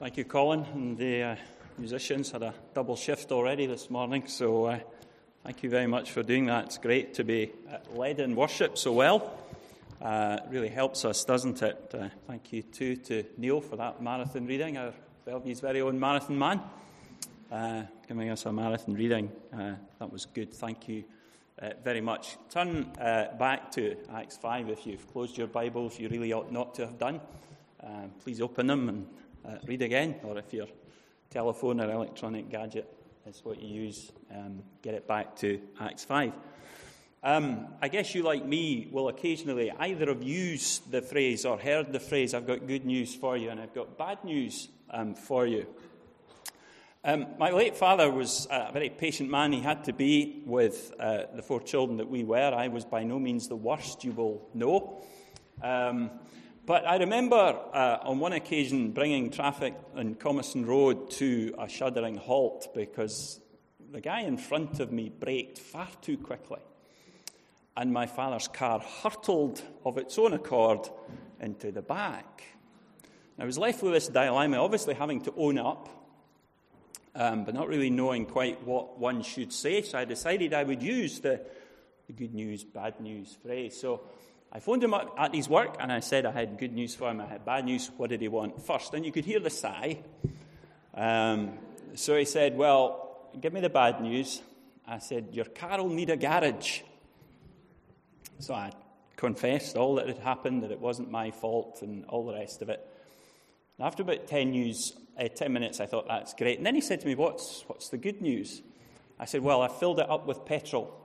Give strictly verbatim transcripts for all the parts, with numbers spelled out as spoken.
Thank you, Colin. And the uh, musicians had a double shift already this morning, so uh, thank you very much for doing that. It's great to be uh, led in worship so well. Uh, it really helps us, doesn't it? Uh, thank you, too, to Neil for that marathon reading, our Belview's very own marathon man, uh, giving us a marathon reading. Uh, that was good. Thank you uh, very much. Turn uh, back to Acts five if you've closed your Bibles. You really ought not to have done. Uh, please open them and uh, read again, or if your telephone or electronic gadget is what you use, um, get it back to Acts five. Um, I guess you, like me, will occasionally either have used the phrase or heard the phrase, "I've got good news for you," and I've got bad news um, for you. Um, my late father was a very patient man. He had to be with uh, the four children that we were. I was by no means the worst, you will know. Um, but I remember uh, on one occasion bringing traffic on Comerson Road to a shuddering halt because the guy in front of me braked far too quickly. And my father's car hurtled of its own accord into the back. I was left with this dilemma, obviously having to own up, um, but not really knowing quite what one should say. So I decided I would use the, the good news, bad news phrase. So I phoned him up at his work, and I said I had good news for him, I had bad news. What did he want first? And you could hear the sigh. Um, so he said, "Well, give me the bad news." I said, "Your car will need a garage." So I confessed all that had happened, that it wasn't my fault and all the rest of it. And after about ten, news, uh, ten minutes, I thought, that's great. And then he said to me, what's, what's the good news? I said, "Well, I filled it up with petrol."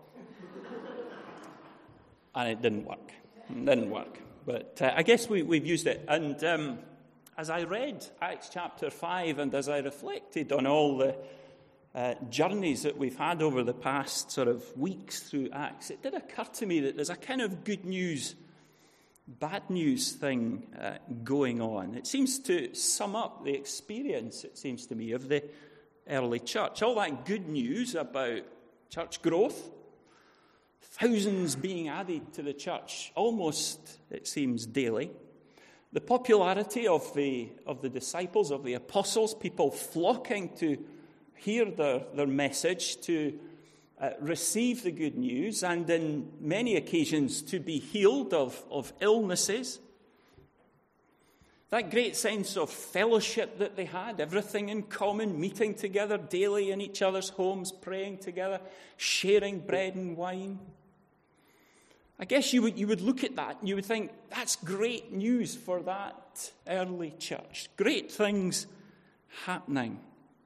And it didn't work. It didn't work. But uh, I guess we, we've used it. And um, as I read Acts chapter five and as I reflected on all the Uh, journeys that we've had over the past sort of weeks through Acts, it did occur to me that there's a kind of good news, bad news thing uh, going on. It seems to sum up the experience, it seems to me, of the early church. All that good news about church growth, thousands being added to the church almost, it seems, daily. The popularity of the, of the disciples, of the apostles, people flocking to hear their, their message, to uh, receive the good news, and in many occasions to be healed of, of illnesses. That great sense of fellowship that they had, everything in common, meeting together daily in each other's homes, praying together, sharing bread and wine. I guess you would, you would look at that and you would think, that's great news for that early church. Great things happening.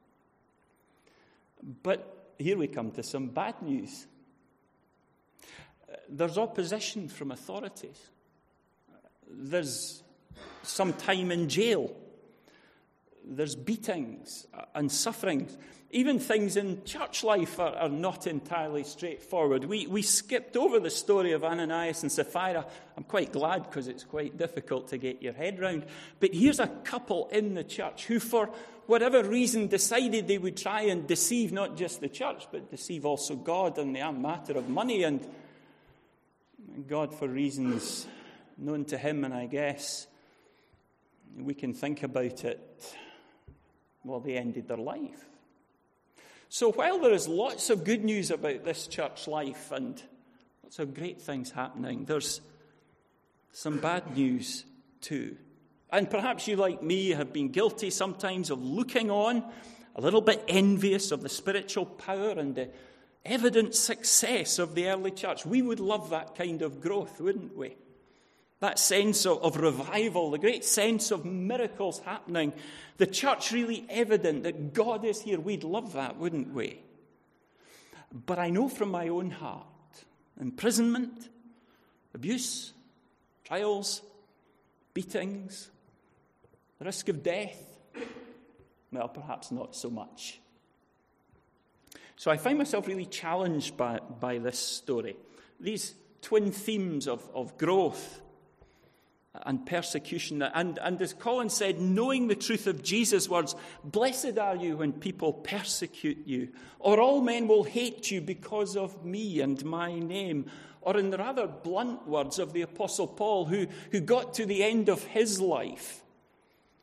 But here we come to some bad news. There's opposition from authorities. There's some time in jail. There's beatings and sufferings. Even things in church life are, are not entirely straightforward. We, we skipped over the story of Ananias and Sapphira. I'm quite glad because it's quite difficult to get your head round. But here's a couple in the church who, for whatever reason, decided they would try and deceive not just the church, but deceive also God in the matter of money. And God, for reasons known to him, and I guess we can think about it, well, they ended their life. So while there is lots of good news about this church life and lots of great things happening, there's some bad news too. And perhaps you, like me, have been guilty sometimes of looking on, a little bit envious of the spiritual power and the evident success of the early church. We would love that kind of growth, wouldn't we? That sense of, of revival, the great sense of miracles happening, the church really evident that God is here. We'd love that, wouldn't we? But I know from my own heart, imprisonment, abuse, trials, beatings, the risk of death, well, perhaps not so much. So I find myself really challenged by, by this story. These twin themes of, of growth and persecution. And, and as Colin said, knowing the truth of Jesus' words, "Blessed are you when people persecute you, or all men will hate you because of me and my name." Or in the rather blunt words of the Apostle Paul, who, who got to the end of his life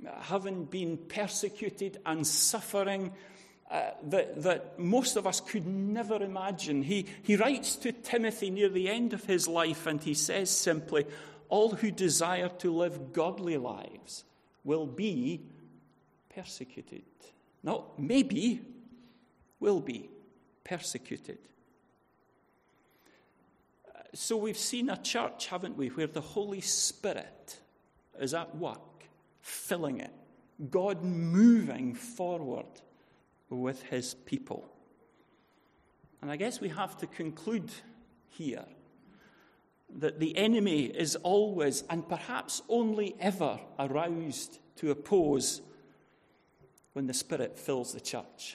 having been persecuted and suffering uh, that, that most of us could never imagine. He, he writes to Timothy near the end of his life, and he says simply, all who desire to live godly lives will be persecuted. Not maybe, will be persecuted. So we've seen a church, haven't we, where the Holy Spirit is at work, filling it, God moving forward with his people. And I guess we have to conclude here that the enemy is always, and perhaps only ever, aroused to oppose when the Spirit fills the church.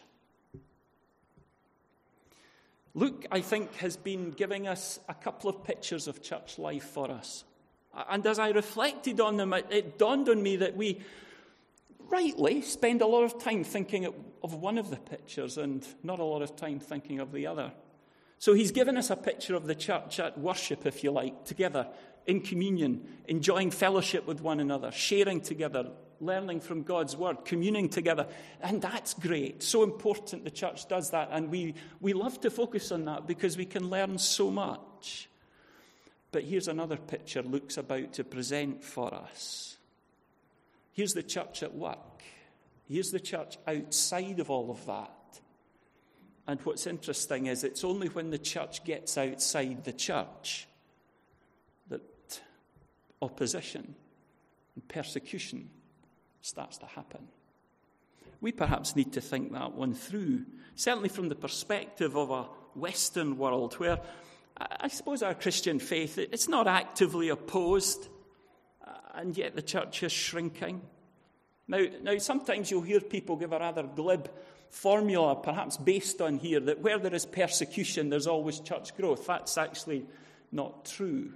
Luke, I think, has been giving us a couple of pictures of church life for us. And as I reflected on them, it, it dawned on me that we rightly spend a lot of time thinking of one of the pictures and not a lot of time thinking of the other. So he's given us a picture of the church at worship, if you like, together in communion, enjoying fellowship with one another, sharing together, learning from God's word, communing together. And that's great. So important the church does that. And we, we love to focus on that because we can learn so much. But here's another picture Luke's about to present for us. Here's the church at work. Here's the church outside of all of that. And what's interesting is it's only when the church gets outside the church that opposition and persecution starts to happen. We perhaps need to think that one through, certainly from the perspective of a Western world where I suppose our Christian faith, it's not actively opposed, and yet the church is shrinking. Now, now sometimes you'll hear people give a rather glib formula, perhaps based on here, that where there is persecution, there's always church growth. That's actually not true.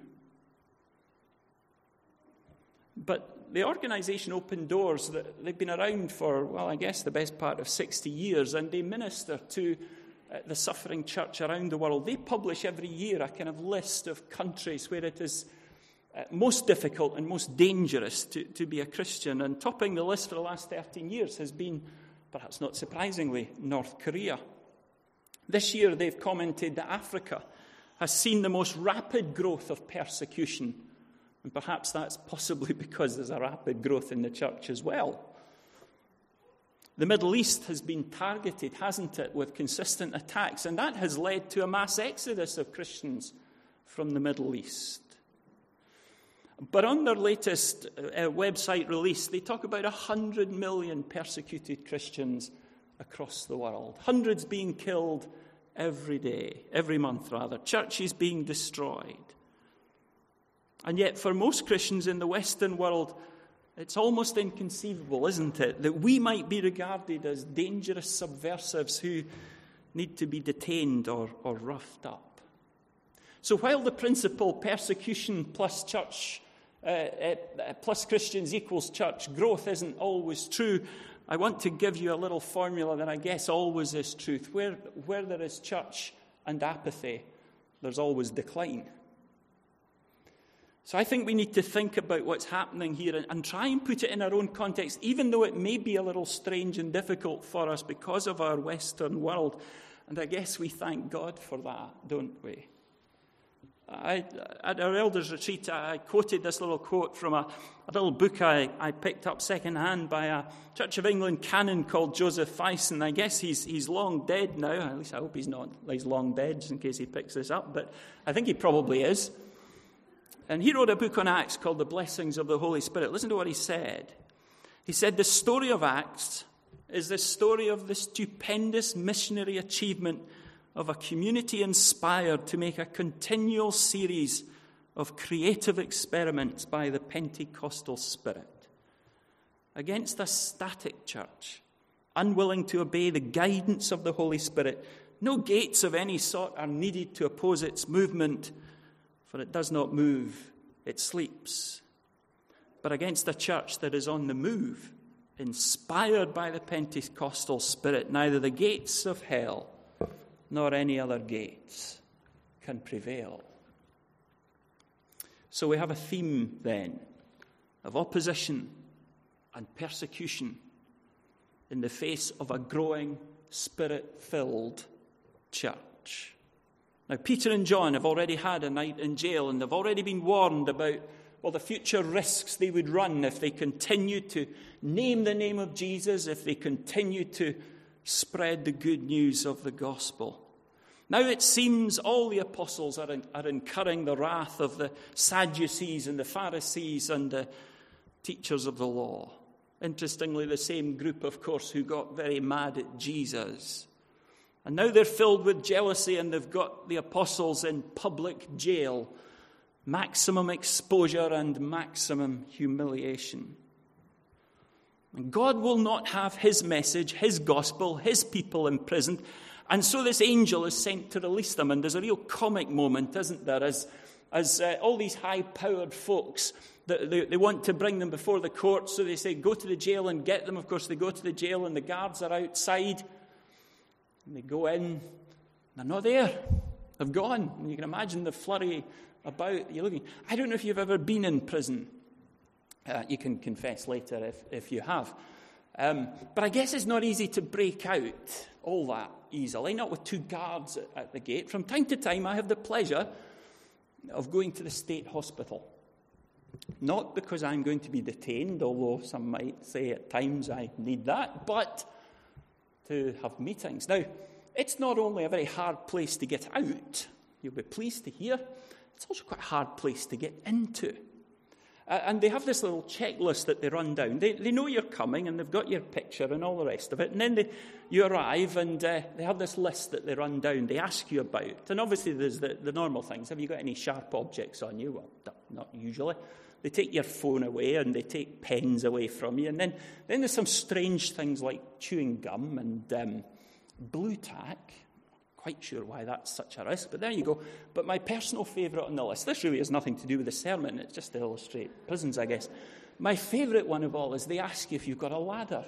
But the organisation Open Doors, they've been around for, well, I guess the best part of sixty years, and they minister to the suffering church around the world. They publish every year a kind of list of countries where it is most difficult and most dangerous to, to be a Christian. And topping the list for the last thirteen years has been, perhaps not surprisingly, North Korea. This year they've commented that Africa has seen the most rapid growth of persecution. And perhaps that's possibly because there's a rapid growth in the church as well. The Middle East has been targeted, hasn't it, with consistent attacks, and that has led to a mass exodus of Christians from the Middle East. But on their latest uh, website release, they talk about one hundred million persecuted Christians across the world. Hundreds being killed every day, every month rather. Churches being destroyed. And yet for most Christians in the Western world, it's almost inconceivable, isn't it, that we might be regarded as dangerous subversives who need to be detained or, or roughed up. So while the principle persecution plus church Uh, uh, plus Christians equals church growth isn't always true, I want to give you a little formula that I guess always is truth. Where, where there is church and apathy, there's always decline. So I think we need to think about what's happening here and, and try and put it in our own context, even though it may be a little strange and difficult for us because of our Western world. And I guess we thank God for that, don't we? I, at our elders' retreat, I quoted this little quote from a, a little book I, I picked up second-hand by a Church of England canon called Joseph Fison. I guess he's he's long dead now. At least I hope he's not. He's long dead, just in case he picks this up. But I think he probably is. And he wrote a book on Acts called The Blessings of the Holy Spirit. Listen to what he said. He said, the story of Acts is the story of the stupendous missionary achievement of a community inspired to make a continual series of creative experiments by the Pentecostal Spirit against a static church, unwilling to obey the guidance of the Holy Spirit. No gates of any sort are needed to oppose its movement, for it does not move, it sleeps. But against a church that is on the move, inspired by the Pentecostal Spirit, neither the gates of hell nor any other gates can prevail. So we have a theme then of opposition and persecution in the face of a growing, Spirit-filled church. Now, Peter and John have already had a night in jail, and they've already been warned about, well, the future risks they would run if they continued to name the name of Jesus, if they continued to spread the good news of the gospel. Now it seems all the apostles are, in, are incurring the wrath of the Sadducees and the Pharisees and the teachers of the law. Interestingly, the same group, of course, who got very mad at Jesus. And now they're filled with jealousy, and they've got the apostles in public jail. Maximum exposure and maximum humiliation. And God will not have his message, his gospel, his people imprisoned. And so this angel is sent to release them. And there's a real comic moment, isn't there, as, as uh, all these high-powered folks, they, they want to bring them before the court. So they say, go to the jail and get them. Of course, they go to the jail, and the guards are outside. And they go in. They're not there. They've gone. And you can imagine the flurry about. You're looking. I don't know if you've ever been in prison. Uh, you can confess later if, if you have. Um, but I guess it's not easy to break out all that easily, not with two guards at, at the gate. From time to time, I have the pleasure of going to the state hospital. Not because I'm going to be detained, although some might say at times I need that, but to have meetings. Now, it's not only a very hard place to get out, you'll be pleased to hear, it's also quite a hard place to get into. Uh, and they have this little checklist that they run down. They, they know you're coming, and they've got your picture and all the rest of it. And then they, you arrive, and uh, they have this list that they run down. They ask you about. And obviously there's the, the normal things. Have you got any sharp objects on you? Well, not usually. They take your phone away, and they take pens away from you. And then, then there's some strange things like chewing gum and um, blue tack. Quite sure why that's such a risk, but there you go. But my personal favourite on the list, this really has nothing to do with the sermon, it's just to illustrate prisons, I guess. My favourite one of all is they ask you if you've got a ladder.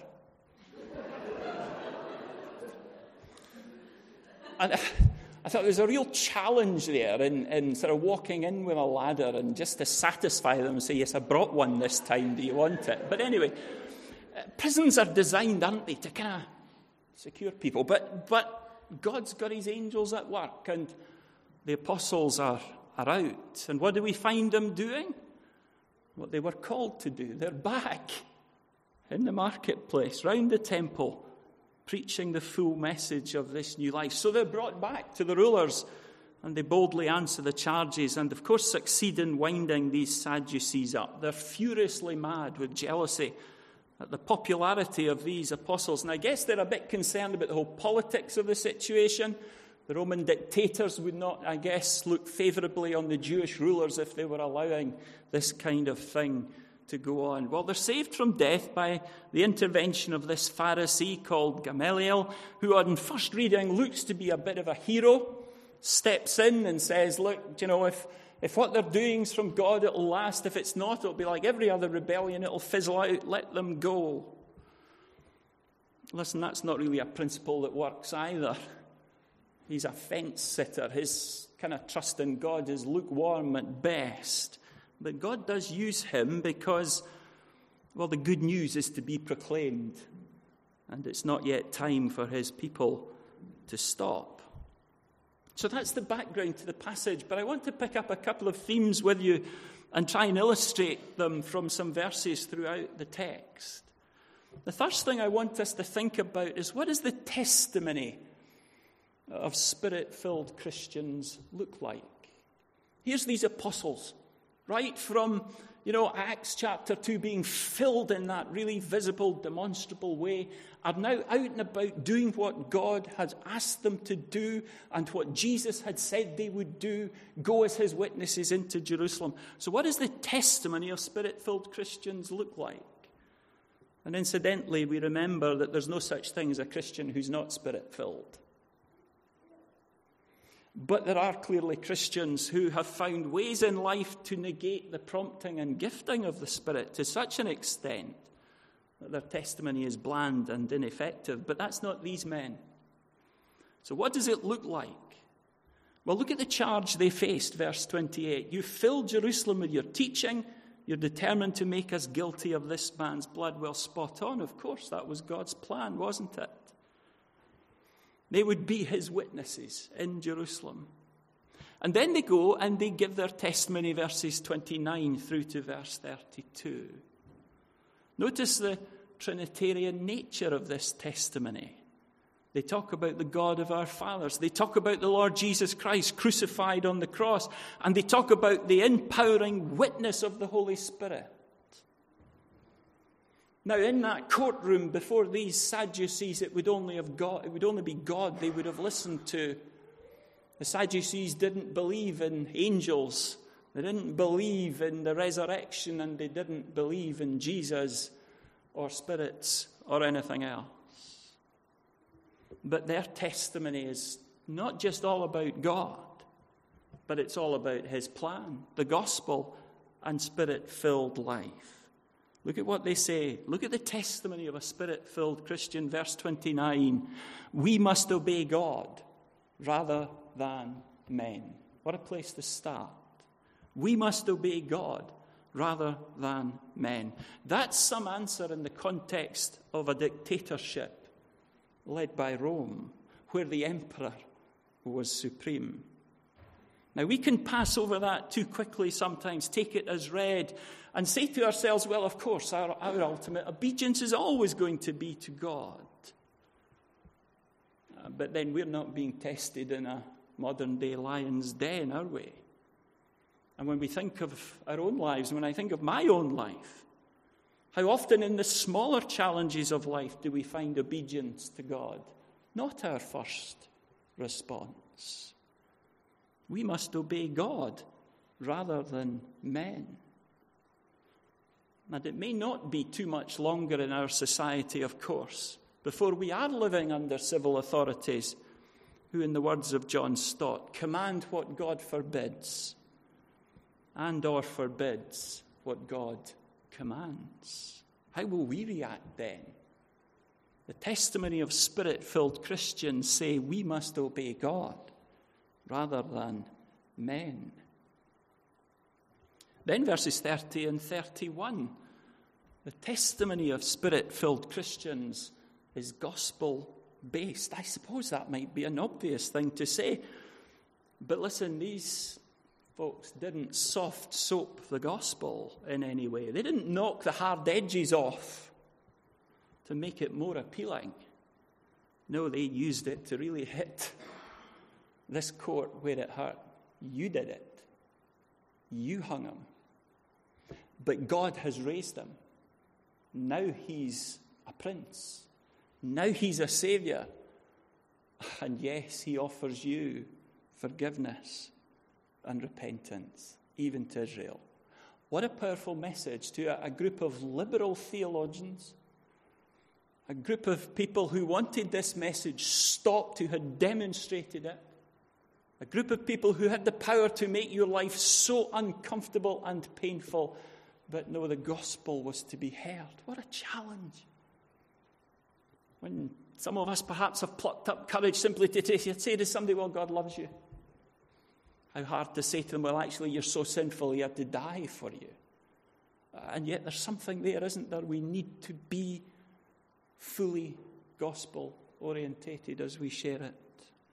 And I thought there was a real challenge there in, in sort of walking in with a ladder and just to satisfy them and say, yes, I brought one this time, do you want it? But anyway, prisons are designed, aren't they, to kind of secure people. But but God's got his angels at work, and the apostles are, are out. And what do we find them doing? What they were called to do. They're back in the marketplace, round the temple, preaching the full message of this new life. So they're brought back to the rulers, and they boldly answer the charges, and of course succeed in winding these Sadducees up. They're furiously mad with jealousy at the popularity of these apostles. And I guess they're a bit concerned about the whole politics of the situation. The Roman dictators would not, I guess, look favourably on the Jewish rulers if they were allowing this kind of thing to go on. Well, they're saved from death by the intervention of this Pharisee called Gamaliel, who on first reading looks to be a bit of a hero, steps in and says, look, you know, if If what they're doing is from God, it'll last. If it's not, it'll be like every other rebellion. It'll fizzle out. Let them go. Listen, that's not really a principle that works either. He's a fence sitter. His kind of trust in God is lukewarm at best. But God does use him because, well, the good news is to be proclaimed. And it's not yet time for his people to stop. So that's the background to the passage, but I want to pick up a couple of themes with you and try and illustrate them from some verses throughout the text. The first thing I want us to think about is, what does the testimony of Spirit-filled Christians look like? Here's these apostles, right from, you know, Acts chapter two, being filled in that really visible, demonstrable way, are now out and about doing what God had asked them to do and what Jesus had said they would do, go as his witnesses into Jerusalem. So what does the testimony of Spirit-filled Christians look like? And incidentally, we remember that there's no such thing as a Christian who's not Spirit-filled. But there are clearly Christians who have found ways in life to negate the prompting and gifting of the Spirit to such an extent that their testimony is bland and ineffective. But that's not these men. So what does it look like? Well, look at the charge they faced, verse twenty-eight. You filled Jerusalem with your teaching You're determined to make us guilty of this man's blood. Well, spot on. Of course, that was God's plan, wasn't it? They would be his witnesses in Jerusalem. And then they go and they give their testimony, verses twenty-nine through to verse thirty-two. Notice the Trinitarian nature of this testimony. They talk about the God of our fathers. They talk about the Lord Jesus Christ crucified on the cross. And they talk about the empowering witness of the Holy Spirit. Now, in that courtroom before these Sadducees, it would only have God, it would only be God they would have listened to. The Sadducees didn't believe in angels. They didn't believe in the resurrection, and they didn't believe in Jesus or spirits or anything else. But their testimony is not just all about God, but it's all about his plan, the gospel, and spirit-filled life. Look at what they say. Look at the testimony of a spirit-filled Christian. Verse twenty-nine. We must obey God rather than men. What a place to start. We must obey God rather than men. That's some answer in the context of a dictatorship led by Rome, where the emperor was supreme. Now, we can pass over that too quickly sometimes, take it as read, and say to ourselves, well, of course, our, our ultimate obedience is always going to be to God. Uh, but then we're not being tested in a modern-day lion's den, are we? And when we think of our own lives, when I think of my own life, how often in the smaller challenges of life do we find obedience to God? Not our first response. We must obey God rather than men. And it may not be too much longer in our society, of course, before we are living under civil authorities who, in the words of John Stott, command what God forbids and or forbids what God commands. How will we react then? The testimony of spirit-filled Christians say we must obey God rather than men. Then verses thirty and thirty-one. The testimony of spirit-filled Christians is gospel-based. I suppose that might be an obvious thing to say. But listen, these folks didn't soft soap the gospel in any way. They didn't knock the hard edges off to make it more appealing. No, they used it to really hit this court where it hurt. You did it. You hung him. But God has raised him. Now he's a prince. Now he's a savior. And yes, he offers you forgiveness and repentance, even to Israel. What a powerful message to a, a group of liberal theologians, a group of people who wanted this message stopped, who had demonstrated it, a group of people who had the power to make your life so uncomfortable and painful, but no, the gospel was to be heard. What a challenge. When some of us perhaps have plucked up courage simply to say to somebody, well, God loves you. How hard to say to them, well, actually, you're so sinful, he had to die for you. And yet there's something there, isn't there? We need to be fully gospel-orientated as we share it.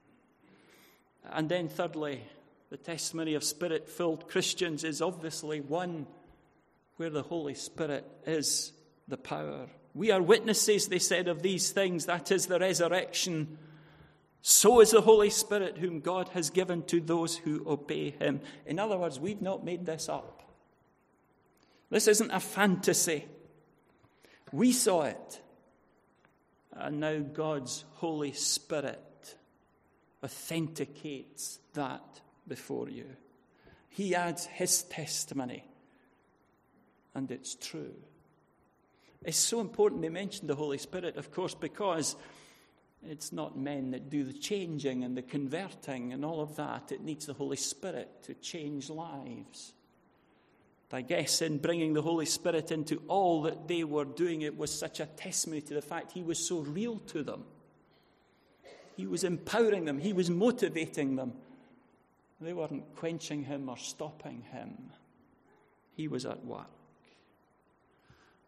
And then thirdly, the testimony of spirit-filled Christians is obviously one where the Holy Spirit is the power. We are witnesses, they said, of these things, that is the resurrection. So is the Holy Spirit, whom God has given to those who obey him. In other words, we've not made this up. This isn't a fantasy. We saw it. And now God's Holy Spirit authenticates that before you. He adds his testimony. And it's true. It's so important they mention the Holy Spirit, of course, because it's not men that do the changing and the converting and all of that. It needs the Holy Spirit to change lives. I guess in bringing the Holy Spirit into all that they were doing, it was such a testimony to the fact he was so real to them. He was empowering them. He was motivating them. They weren't quenching him or stopping him. He was at work.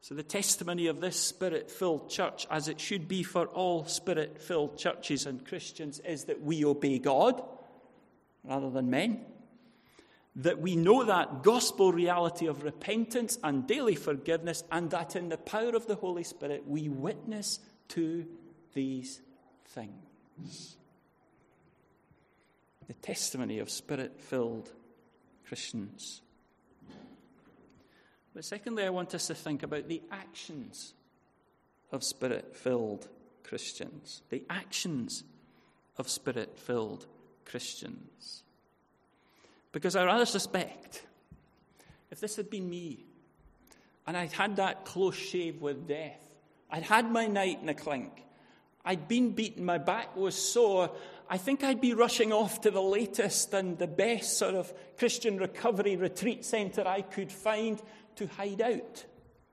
So the testimony of this Spirit-filled church, as it should be for all Spirit-filled churches and Christians, is that we obey God rather than men. That we know that gospel reality of repentance and daily forgiveness, and that in the power of the Holy Spirit we witness to these things. The testimony of Spirit-filled Christians. But secondly, I want us to think about the actions of Spirit-filled Christians. The actions of Spirit-filled Christians. Because I rather suspect, if this had been me, and I'd had that close shave with death, I'd had my night in a clink, I'd been beaten, my back was sore, I think I'd be rushing off to the latest and the best sort of Christian recovery retreat centre I could find to hide out,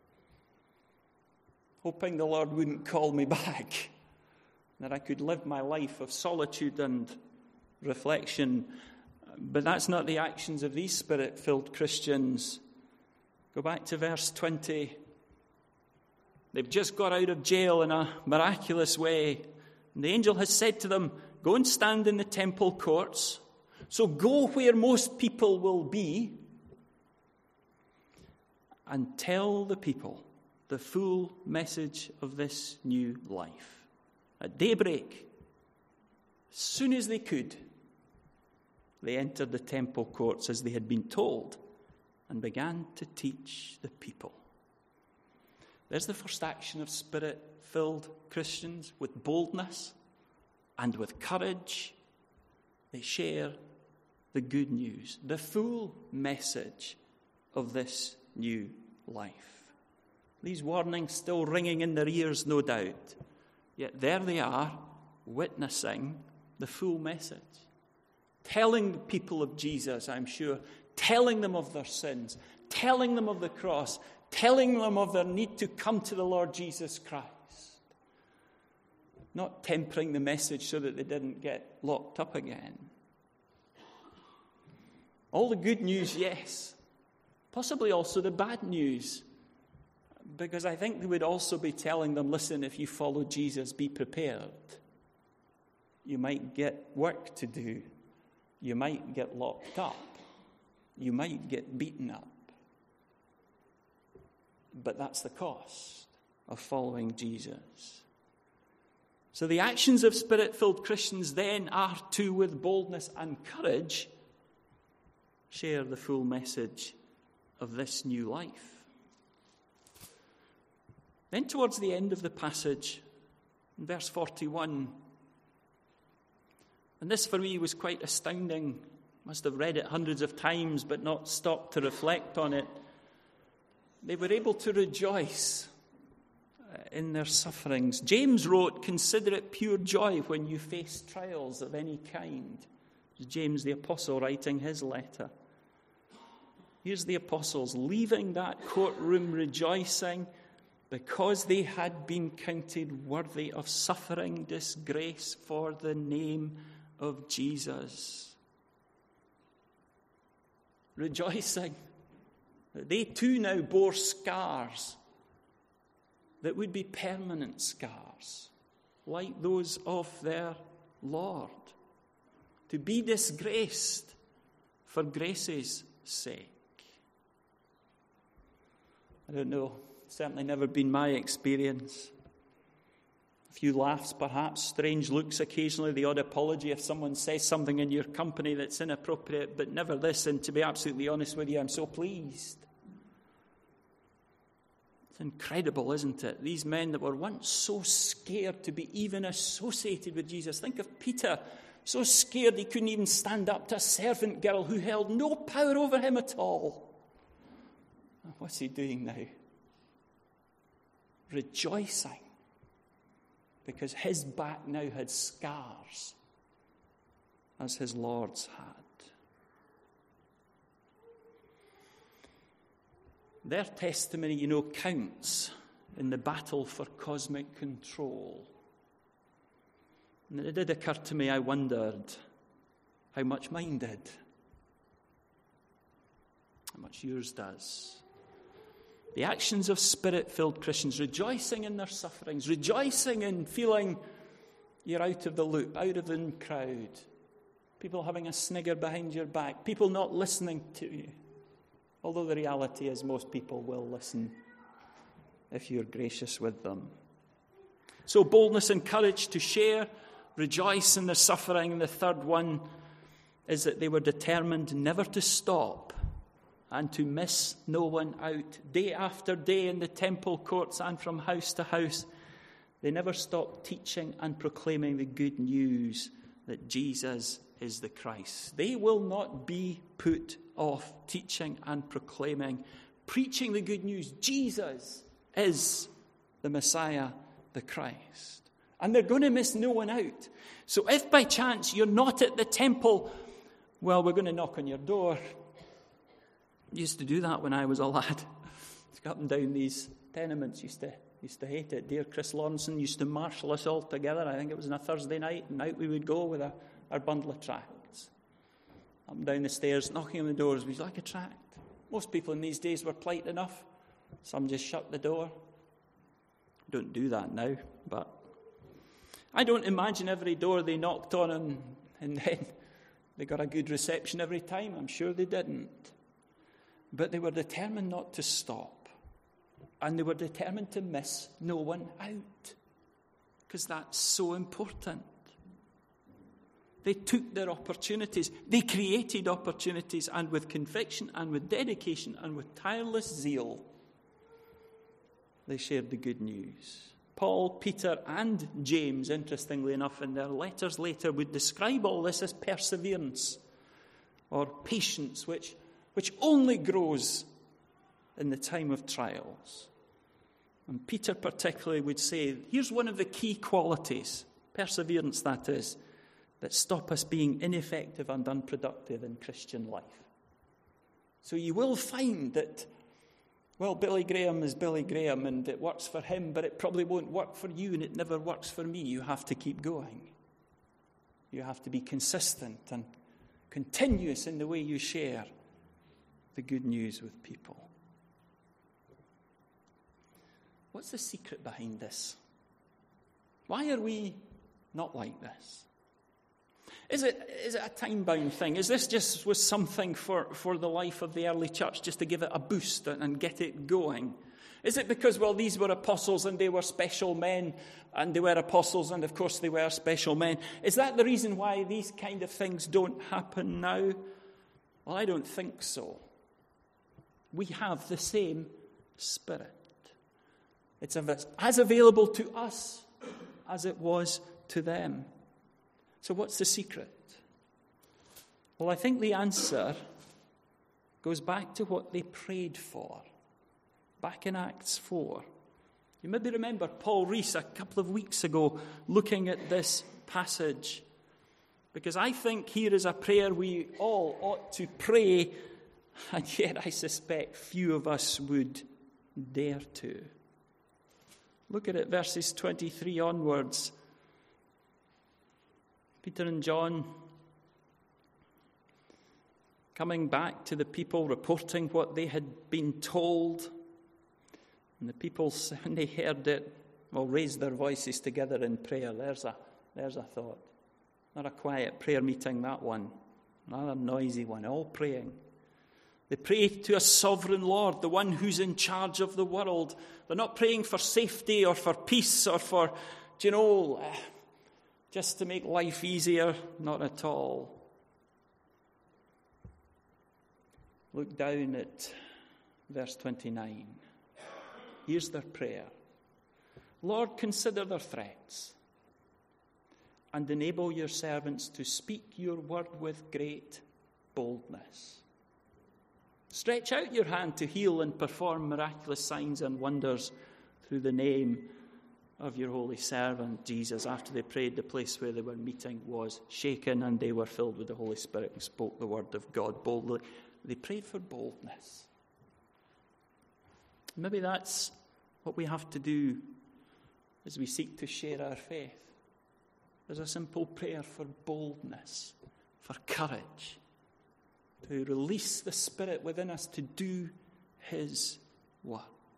hoping the Lord wouldn't call me back, that I could live my life of solitude and reflection. But that's not the actions of these Spirit-filled Christians. Go back to verse twenty. They've just got out of jail in a miraculous way. And the angel has said to them, go and stand in the temple courts. So go where most people will be and tell the people the full message of this new life. At daybreak, as soon as they could, they entered the temple courts as they had been told and began to teach the people. There's the first action of Spirit-filled Christians. With boldness and with courage, they share the good news, the full message of this new life. These warnings still ringing in their ears, no doubt. Yet there they are, witnessing the full message. Telling the people of Jesus, I'm sure, telling them of their sins, telling them of the cross, telling them of their need to come to the Lord Jesus Christ. Not tempering the message so that they didn't get locked up again. All the good news, yes. Possibly also the bad news. Because I think they would also be telling them, listen, if you follow Jesus, be prepared. You might get work to do. You might get locked up. You might get beaten up. But that's the cost of following Jesus. So the actions of Spirit-filled Christians then are to, with boldness and courage, share the full message of this new life. Then towards the end of the passage, in verse forty-one, and this for me was quite astounding. Must have read it hundreds of times but not stopped to reflect on it. They were able to rejoice in their sufferings. James wrote, consider it pure joy when you face trials of any kind. James the Apostle writing his letter. Here's the apostles leaving that courtroom rejoicing because they had been counted worthy of suffering disgrace for the name of Jesus. Rejoicing that they too now bore scars that would be permanent scars, like those of their Lord. To be disgraced for grace's sake. I don't know, it's certainly never been my experience. A few laughs perhaps, strange looks occasionally, the odd apology if someone says something in your company that's inappropriate, but never this, and to be absolutely honest with you, I'm so pleased. It's incredible, isn't it? These men that were once so scared to be even associated with Jesus. Think of Peter, so scared he couldn't even stand up to a servant girl who held no power over him at all. What's he doing now? Rejoicing. Because his back now had scars, as his Lord's had. Their testimony, you know, counts in the battle for cosmic control. And it did occur to me, I wondered how much mine did. How much yours does. The actions of Spirit-filled Christians, rejoicing in their sufferings, rejoicing in feeling you're out of the loop, out of the crowd. People having a snigger behind your back, people not listening to you. Although the reality is most people will listen if you're gracious with them. So boldness and courage to share, rejoice in their suffering. And the third one is that they were determined never to stop and to miss no one out. Day after day in the temple courts and from house to house, they never stopped teaching and proclaiming the good news that Jesus is the Christ. They will not be put off teaching and proclaiming, preaching the good news. Jesus is the Messiah, the Christ. And they're going to miss no one out. So if by chance you're not at the temple, well, we're going to knock on your door. I used to do that when I was a lad. Just go up and down these tenements. Used to used to hate it. Dear Chris Lawrenson used to marshal us all together. I think it was on a Thursday night, and out we would go with a, our bundle of tracts. Up and down the stairs, knocking on the doors. Would you like a tract? Most people in these days were polite enough. Some just shut the door. Don't do that now, but I don't imagine every door they knocked on and, and then they got a good reception every time. I'm sure they didn't. But they were determined not to stop. And they were determined to miss no one out. Because that's so important. They took their opportunities. They created opportunities. And with conviction and with dedication and with tireless zeal, they shared the good news. Paul, Peter, and James, interestingly enough, in their letters later, would describe all this as perseverance or patience, which which only grows in the time of trials. And Peter particularly would say, here's one of the key qualities, perseverance that is, that stop us being ineffective and unproductive in Christian life. So you will find that, well, Billy Graham is Billy Graham and it works for him, but it probably won't work for you and it never works for me. You have to keep going. You have to be consistent and continuous in the way you share the good news with people. What's the secret behind this? Why are we not like this? Is it is it a time-bound thing? Is this just was something for, for the life of the early church, just to give it a boost and get it going? Is it because, well, these were apostles and they were special men, and they were apostles and, of course, they were special men? Is that the reason why these kind of things don't happen now? Well, I don't think so. We have the same Spirit. It's as available to us as it was to them. So what's the secret? Well, I think the answer goes back to what they prayed for, back in Acts four. You maybe remember Paul Rees a couple of weeks ago looking at this passage, because I think here is a prayer we all ought to pray, and yet I suspect few of us would dare to. Look at it, verses twenty-three onwards. Peter and John coming back to the people, reporting what they had been told. And the people, when they heard it, well, raised their voices together in prayer. There's a, there's a thought. Not a quiet prayer meeting, that one. Not a noisy one, all praying. They pray to a sovereign Lord, the one who's in charge of the world. They're not praying for safety or for peace or for, do you know, uh, just to make life easier. Not at all. Look down at verse twenty-nine. Here's their prayer. Lord, consider their threats and enable your servants to speak your word with great boldness. Stretch out your hand to heal and perform miraculous signs and wonders through the name of your holy servant, Jesus. After they prayed, the place where they were meeting was shaken, and they were filled with the Holy Spirit and spoke the word of God boldly. They prayed for boldness. Maybe that's what we have to do as we seek to share our faith. There's a simple prayer for boldness, for courage, to release the Spirit within us to do His work.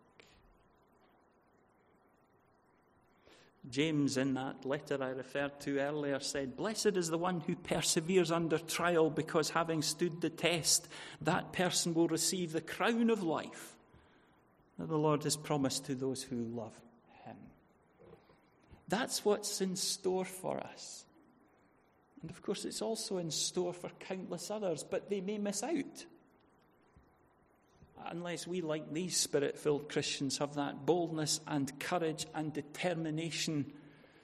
James, in that letter I referred to earlier, said, "Blessed is the one who perseveres under trial, because having stood the test, that person will receive the crown of life that the Lord has promised to those who love him." That's what's in store for us. And of course, it's also in store for countless others, but they may miss out unless we, like these Spirit-filled Christians, have that boldness and courage and determination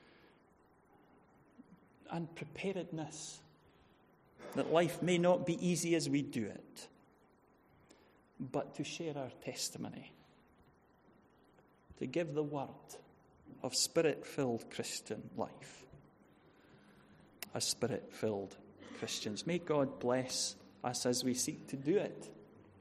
and preparedness that life may not be easy as we do it, but to share our testimony, to give the word of Spirit-filled Christian life as Spirit-filled Christians. May God bless us as we seek to do it.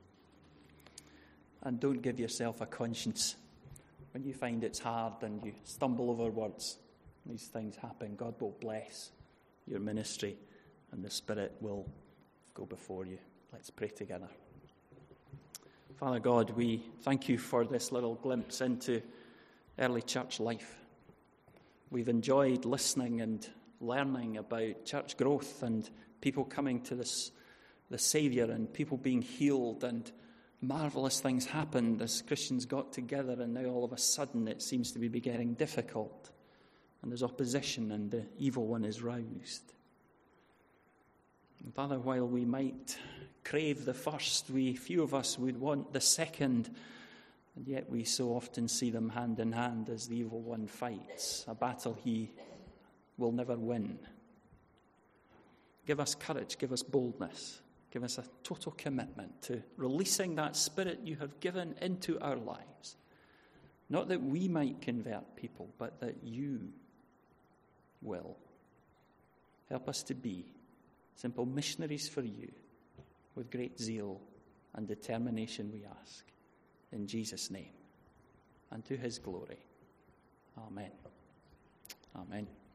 And don't give yourself a conscience when you find it's hard and you stumble over words. These things happen. God will bless your ministry and the Spirit will go before you. Let's pray together. Father God, we thank you for this little glimpse into early church life. We've enjoyed listening and learning about church growth and people coming to this, the Saviour, and people being healed, and marvellous things happened as Christians got together, and now all of a sudden it seems to be getting difficult, and there's opposition and the evil one is roused. And Father, while we might crave the first, we few of us would want the second, and yet we so often see them hand in hand as the evil one fights, a battle he will never win. Give us courage, give us boldness. Give us a total commitment to releasing that Spirit you have given into our lives. Not that we might convert people, but that you will. Help us to be simple missionaries for you with great zeal and determination, we ask. In Jesus' name and to his glory. Amen. Amen.